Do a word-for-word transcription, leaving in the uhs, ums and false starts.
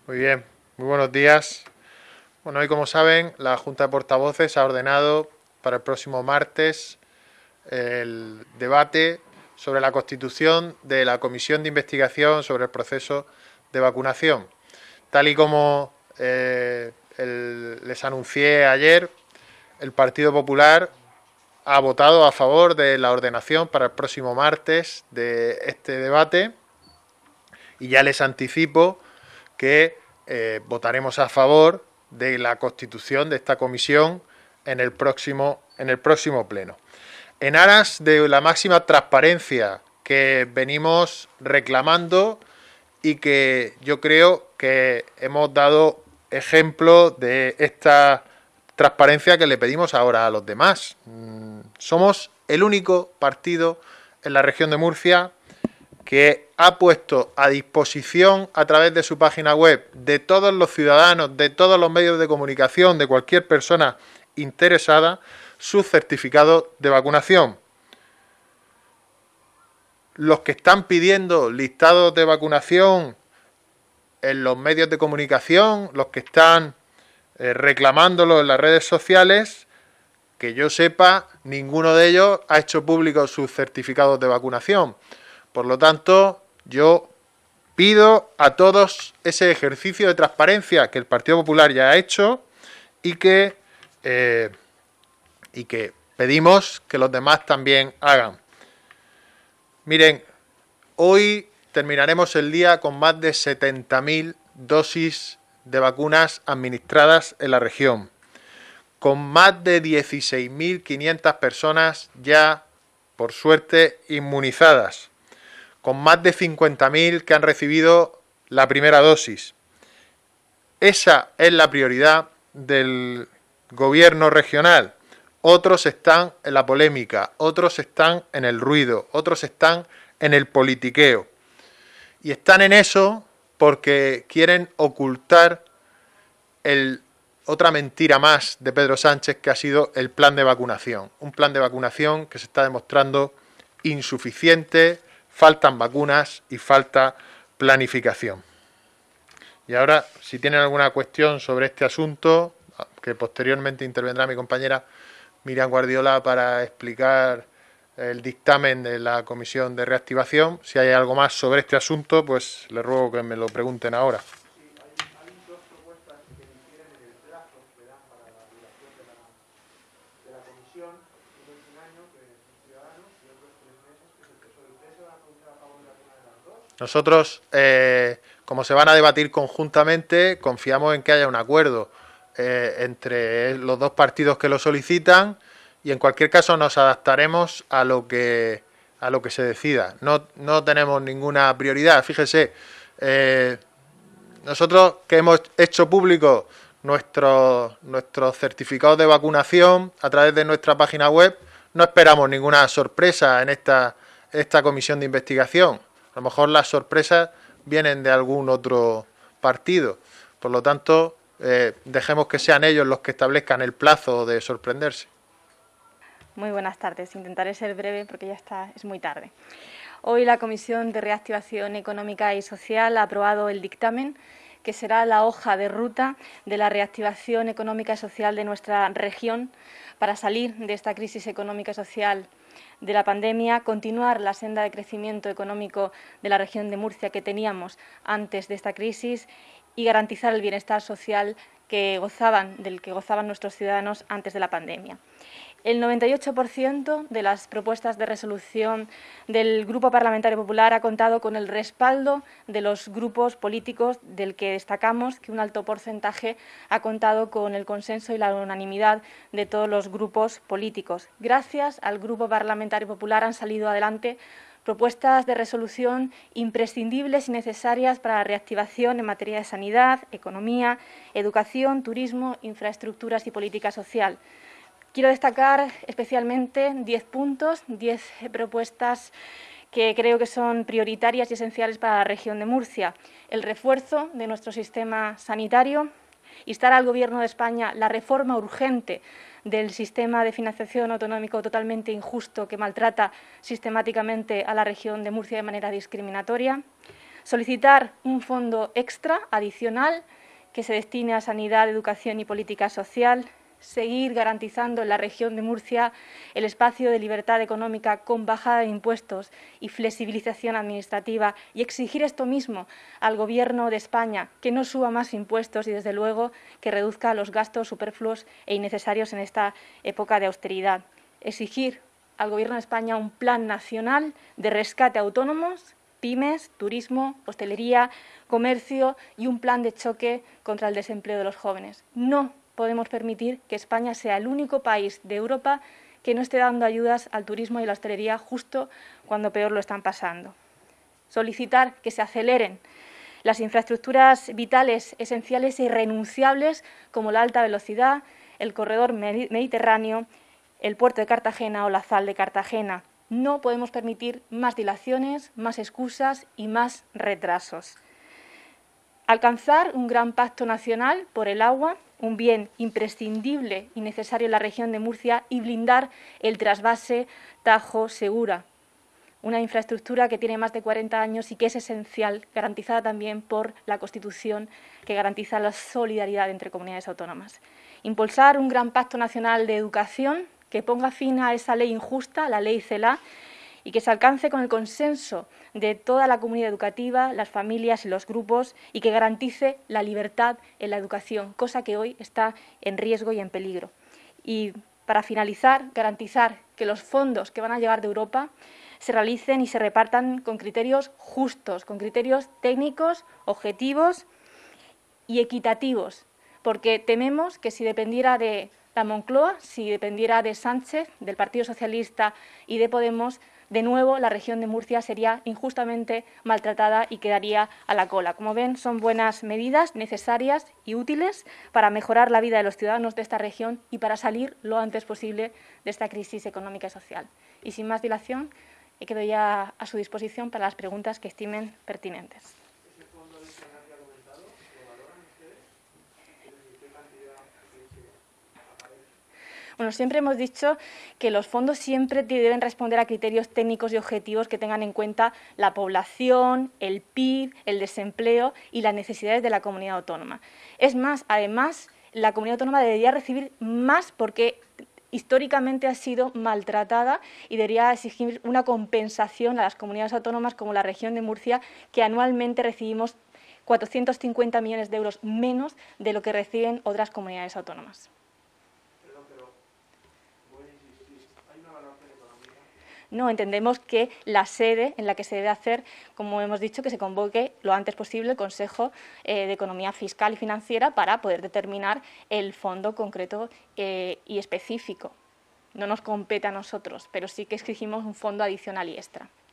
Muy bien, muy buenos días. Bueno, hoy como saben, la Junta de Portavoces ha ordenado para el próximo martes el debate sobre la constitución de la Comisión de Investigación sobre el proceso de vacunación. Tal y como eh, el, les anuncié ayer, el Partido Popular ha votado a favor de la ordenación para el próximo martes de este debate y ya les anticipo que eh, votaremos a favor de la constitución de esta comisión en el próximo, en el próximo pleno. En aras de la máxima transparencia que venimos reclamando y que yo creo que hemos dado ejemplo de esta transparencia que le pedimos ahora a los demás. Somos el único partido en la región de Murcia que ha puesto a disposición a través de su página web de todos los ciudadanos, de todos los medios de comunicación, de cualquier persona interesada, su certificado de vacunación. Los que están pidiendo listados de vacunación en los medios de comunicación, los que están eh, reclamándolo en las redes sociales, que yo sepa, ninguno de ellos ha hecho público sus certificados de vacunación. Por lo tanto, yo pido a todos ese ejercicio de transparencia que el Partido Popular ya ha hecho y que, eh, y que pedimos que los demás también hagan. Miren, hoy terminaremos el día con más de setenta mil dosis de vacunas administradas en la región, con más de dieciséis mil quinientas personas ya, por suerte, inmunizadas, con más de cincuenta mil que han recibido la primera dosis. Esa es la prioridad del gobierno regional. Otros están en la polémica, otros están en el ruido, otros están en el politiqueo. Y están en eso porque quieren ocultar el, otra mentira más de Pedro Sánchez, que ha sido el plan de vacunación. Un plan de vacunación que se está demostrando insuficiente, faltan vacunas y falta planificación. Y ahora, si tienen alguna cuestión sobre este asunto, que posteriormente intervendrá mi compañera Miriam Guardiola para explicar el dictamen de la Comisión de Reactivación. Si hay algo más sobre este asunto, pues les ruego que me lo pregunten ahora. Sí, hay, hay dos propuestas que difieren en el plazo que dan para la duración de la, de la comisión. Uno es un año, que es Ciudadanos, y otro es tres meses, que es el P S O E. ¿Ustedes se van a pronunciar a favor de alguna de las dos? Nosotros, eh, como se van a debatir conjuntamente, confiamos en que haya un acuerdo eh, entre los dos partidos que lo solicitan y en cualquier caso nos adaptaremos a lo que a lo que se decida. No, no tenemos ninguna prioridad. Fíjese, eh, nosotros que hemos hecho público nuestros nuestros certificados de vacunación a través de nuestra página web, no esperamos ninguna sorpresa en esta, esta comisión de investigación. A lo mejor las sorpresas vienen de algún otro partido. Por lo tanto, eh, dejemos que sean ellos los que establezcan el plazo de sorprenderse. Muy buenas tardes. Intentaré ser breve porque ya está, es muy tarde. Hoy la Comisión de Reactivación Económica y Social ha aprobado el dictamen que será la hoja de ruta de la reactivación económica y social de nuestra región para salir de esta crisis económica y social de la pandemia, continuar la senda de crecimiento económico de la región de Murcia que teníamos antes de esta crisis y garantizar el bienestar social que gozaban, del que gozaban nuestros ciudadanos antes de la pandemia. El noventa y ocho por ciento de las propuestas de resolución del Grupo Parlamentario Popular ha contado con el respaldo de los grupos políticos, del que destacamos que un alto porcentaje ha contado con el consenso y la unanimidad de todos los grupos políticos. Gracias al Grupo Parlamentario Popular han salido adelante propuestas de resolución imprescindibles y necesarias para la reactivación en materia de sanidad, economía, educación, turismo, infraestructuras y política social. Quiero destacar especialmente diez puntos, diez propuestas que creo que son prioritarias y esenciales para la región de Murcia. El refuerzo de nuestro sistema sanitario, instar al Gobierno de España la reforma urgente del sistema de financiación autonómico totalmente injusto que maltrata sistemáticamente a la región de Murcia de manera discriminatoria. Solicitar un fondo extra, adicional, que se destine a sanidad, educación y política social. Seguir garantizando en la región de Murcia el espacio de libertad económica con bajada de impuestos y flexibilización administrativa, y exigir esto mismo al Gobierno de España, que no suba más impuestos y, desde luego, que reduzca los gastos superfluos e innecesarios en esta época de austeridad. Exigir al Gobierno de España un plan nacional de rescate a autónomos, pymes, turismo, hostelería, comercio y un plan de choque contra el desempleo de los jóvenes. No podemos permitir que España sea el único país de Europa que no esté dando ayudas al turismo y la hostelería justo cuando peor lo están pasando. Solicitar que se aceleren las infraestructuras vitales, esenciales e irrenunciables como la alta velocidad, el corredor mediterráneo, el puerto de Cartagena o la Z A L de Cartagena. No podemos permitir más dilaciones, más excusas y más retrasos. Alcanzar un gran pacto nacional por el agua, un bien imprescindible y necesario en la región de Murcia, y blindar el trasvase Tajo-Segura, una infraestructura que tiene más de cuarenta años y que es esencial, garantizada también por la Constitución, que garantiza la solidaridad entre comunidades autónomas. Impulsar un gran pacto nacional de educación que ponga fin a esa ley injusta, la ley CELA, y que se alcance con el consenso de toda la comunidad educativa, las familias y los grupos, y que garantice la libertad en la educación, cosa que hoy está en riesgo y en peligro. Y, para finalizar, garantizar que los fondos que van a llegar de Europa se realicen y se repartan con criterios justos, con criterios técnicos, objetivos y equitativos, porque tememos que si dependiera de la Moncloa, si dependiera de Sánchez, del Partido Socialista y de Podemos, de nuevo la región de Murcia sería injustamente maltratada y quedaría a la cola. Como ven, son buenas medidas necesarias y útiles para mejorar la vida de los ciudadanos de esta región y para salir lo antes posible de esta crisis económica y social. Y sin más dilación, quedo ya a su disposición para las preguntas que estimen pertinentes. Bueno, siempre hemos dicho que los fondos siempre deben responder a criterios técnicos y objetivos que tengan en cuenta la población, el P I B, el desempleo y las necesidades de la comunidad autónoma. Es más, además, la comunidad autónoma debería recibir más porque históricamente ha sido maltratada y debería exigir una compensación a las comunidades autónomas como la región de Murcia, que anualmente recibimos cuatrocientos cincuenta millones de euros menos de lo que reciben otras comunidades autónomas. No, entendemos que la sede en la que se debe hacer, como hemos dicho, que se convoque lo antes posible el Consejo eh, de Economía Fiscal y Financiera para poder determinar el fondo concreto eh, y específico. No nos compete a nosotros, pero sí que exigimos un fondo adicional y extra.